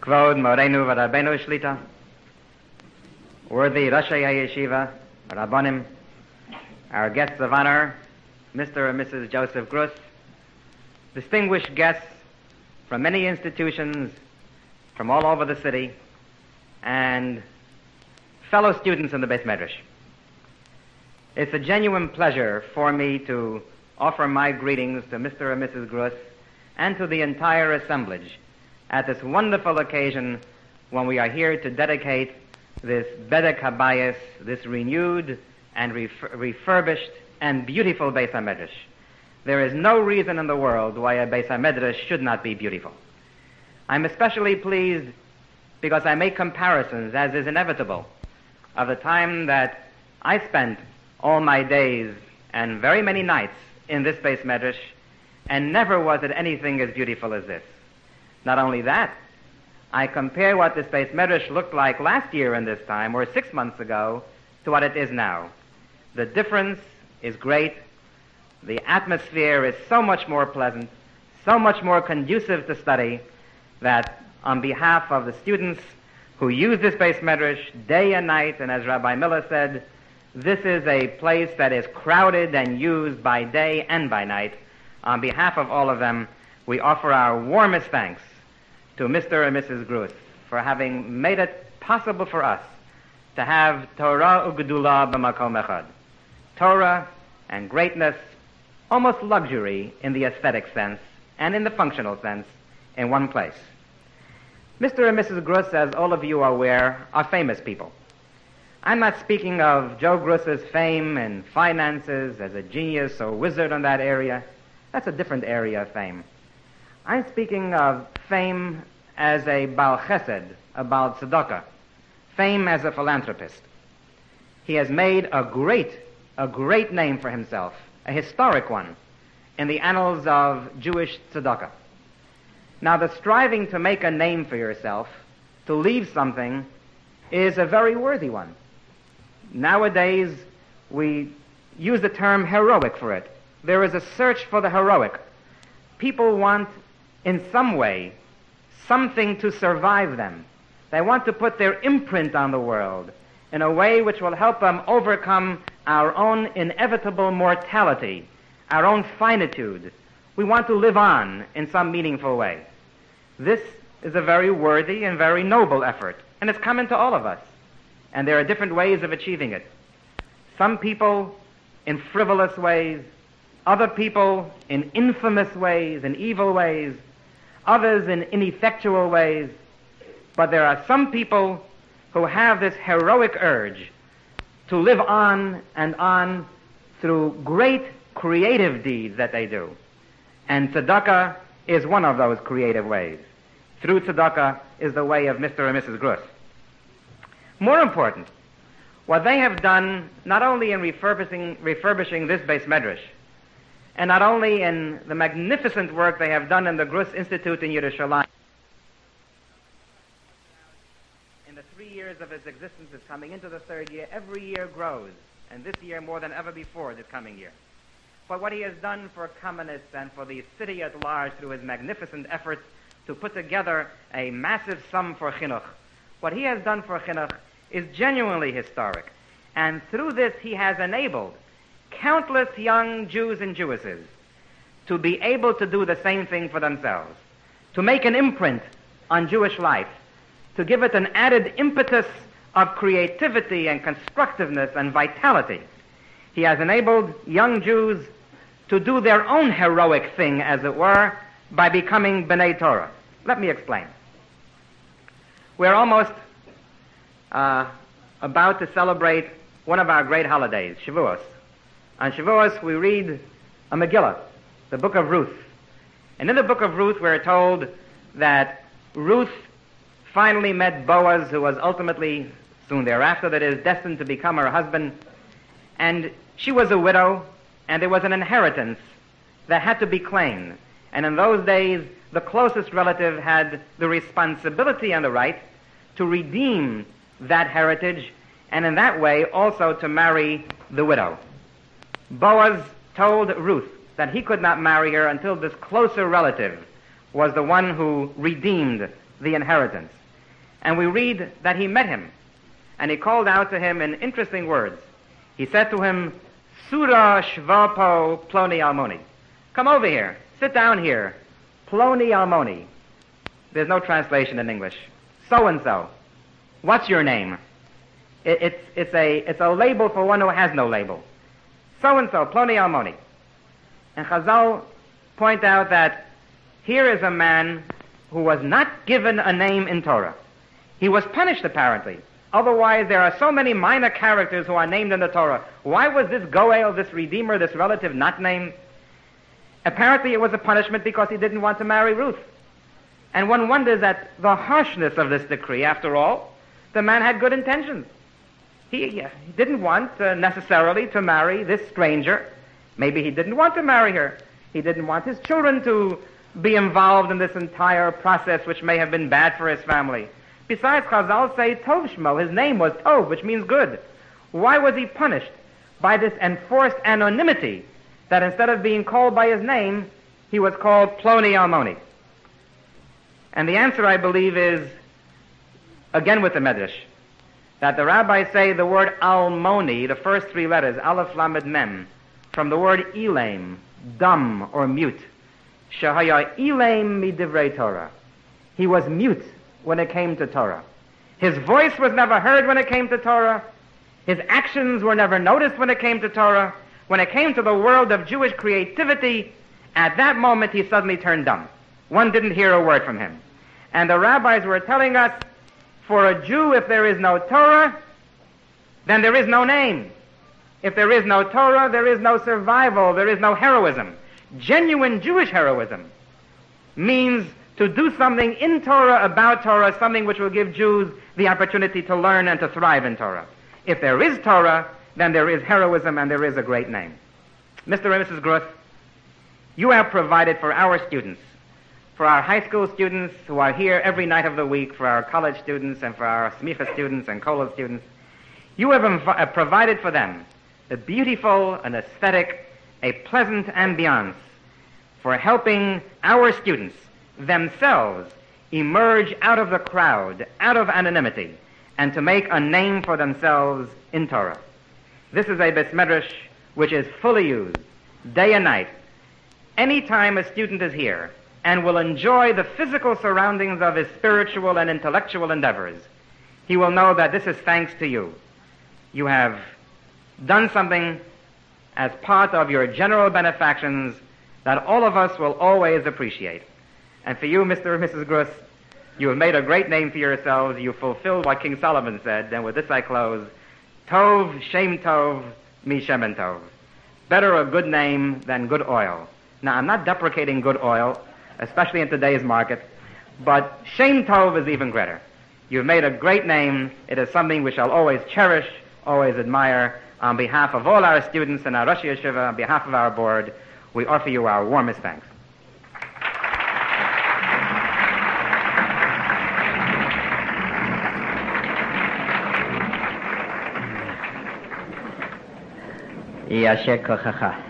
Kvod Moreinu v'Rabbeinu Shlita, worthy Roshei HaYeshiva, Rabbanim, our guests of honor, Mr. and Mrs. Joseph Gruss, distinguished guests from many institutions from all over the city, and fellow students in the Beis Medrash. It's a genuine pleasure for me to offer my greetings to Mr. and Mrs. Gruss and to the entire assemblage at this wonderful occasion when we are here to dedicate this Bedek HaBayis, this renewed and refurbished and beautiful Beis HaMedrash. There is no reason in the world why a Beis HaMedrash should not be beautiful. I'm especially pleased because I make comparisons, as is inevitable, of the time that I spent all my days and very many nights in this Beis Medrash, and never was it anything as beautiful as this. Not only that, I compare what this Beis Medrash looked like last year in this time, or 6 months ago, to what it is now. The difference is great. The atmosphere is so much more pleasant, so much more conducive to study, that on behalf of the students who use this Beis Medrash day and night, and as Rabbi Miller said, this is a place that is crowded and used by day and by night. On behalf of all of them, we offer our warmest thanks to Mr. and Mrs. Gruss for having made it possible for us to have Torah u'Gedula b'makom echad. Torah and greatness, almost luxury in the aesthetic sense and in the functional sense, in one place. Mr. and Mrs. Gruss, as all of you are aware, are famous people. I'm not speaking of Joe Gruss's fame and finances as a genius or wizard in that area. That's a different area of fame. I'm speaking of fame as a Baal Chesed, a Baal Tzedakah, fame as a philanthropist. He has made a great name for himself, a historic one, in the annals of Jewish tzedakah. Now, the striving to make a name for yourself, to leave something, is a very worthy one. Nowadays, we use the term heroic for it. There is a search for the heroic. People want, in some way, something to survive them. They want to put their imprint on the world in a way which will help them overcome our own inevitable mortality, our own finitude. We want to live on in some meaningful way. This is a very worthy and very noble effort, and it's common to all of us. And there are different ways of achieving it. Some people in frivolous ways, other people in infamous ways, in evil ways, others in ineffectual ways. But there are some people who have this heroic urge to live on and on through great creative deeds that they do. And tzedakah is one of those creative ways. Through tzedakah is the way of Mr. and Mrs. Gruss. More important, what they have done, not only in refurbishing this Beis Medrash, and not only in the magnificent work they have done in the Gruss Institute in Yerushalayim. In the 3 years of its existence, it's coming into the third year. Every year grows, and this year more than ever before this coming year. But what he has done for Kamenetz and for the city at large through his magnificent efforts to put together a massive sum for chinuch, what he has done for chinuch is genuinely historic. And through this, he has enabled countless young Jews and Jewesses to be able to do the same thing for themselves, to make an imprint on Jewish life, to give it an added impetus of creativity and constructiveness and vitality. He has enabled young Jews to do their own heroic thing, as it were, by becoming B'nai Torah. Let me explain. We're almost about to celebrate one of our great holidays, Shavuos. On Shavuos, we read a Megillah, the book of Ruth. And in the book of Ruth, we're told that Ruth finally met Boaz, who was ultimately, soon thereafter, that is, destined to become her husband. And she was a widow, and there was an inheritance that had to be claimed. And in those days, the closest relative had the responsibility and the right to redeem that heritage, and in that way also to marry the widow. Boaz told Ruth that he could not marry her until this closer relative was the one who redeemed the inheritance. And we read that he met him, and he called out to him in interesting words. He said to him, Sura Shvapo Ploni Almoni. Come over here. Sit down here. Ploni Almoni. There's no translation in English. So-and-so. What's your name? It's a label for one who has no label. So-and-so, Ploni Almoni. And Chazal point out that here is a man who was not given a name in Torah. He was punished, apparently. Otherwise, there are so many minor characters who are named in the Torah. Why was this Goel, this Redeemer, this relative, not named? Apparently, it was a punishment because he didn't want to marry Ruth. And one wonders at the harshness of this decree. After all, the man had good intentions. He didn't want necessarily to marry this stranger. Maybe he didn't want to marry her. He didn't want his children to be involved in this entire process, which may have been bad for his family. Besides, Chazal say Tov Shmo, his name was Tov, which means good. Why was he punished by this enforced anonymity that instead of being called by his name, he was called Ploni Almoni? And the answer, I believe, is, again with the Medrash, that the rabbis say the word Almoni, the first three letters, Aleph Lamed Mem, from the word Elaim, dumb or mute. Shehaya Elaim midivrei Torah. He was mute when it came to Torah. His voice was never heard when it came to Torah. His actions were never noticed when it came to Torah. When it came to the world of Jewish creativity, at that moment he suddenly turned dumb. One didn't hear a word from him. And the rabbis were telling us, for a Jew, if there is no Torah, then there is no name. If there is no Torah, there is no survival, there is no heroism. Genuine Jewish heroism means to do something in Torah, about Torah, something which will give Jews the opportunity to learn and to thrive in Torah. If there is Torah, then there is heroism and there is a great name. Mr. and Mrs. Gruth, you have provided for our students, for our high school students who are here every night of the week, for our college students and for our smicha students and kollel students, you have provided for them a beautiful, an aesthetic, a pleasant ambiance for helping our students themselves emerge out of the crowd, out of anonymity, and to make a name for themselves in Torah. This is a Beis Medrash which is fully used, day and night. Any time a student is here and will enjoy the physical surroundings of his spiritual and intellectual endeavors, he will know that this is thanks to you. You have done something as part of your general benefactions that all of us will always appreciate. And for you, Mr. and Mrs. Gruss, you have made a great name for yourselves. You fulfilled what King Solomon said, and with this I close. Tov, Shem Tov, Mi Shemen Tov. Better a good name than good oil. Now, I'm not deprecating good oil, especially in today's market, but Shem Tov is even greater. You've made a great name. It is something we shall always cherish, always admire. On behalf of all our students and our Rosh Yeshiva, on behalf of our board, we offer you our warmest thanks. Yasher kochacha.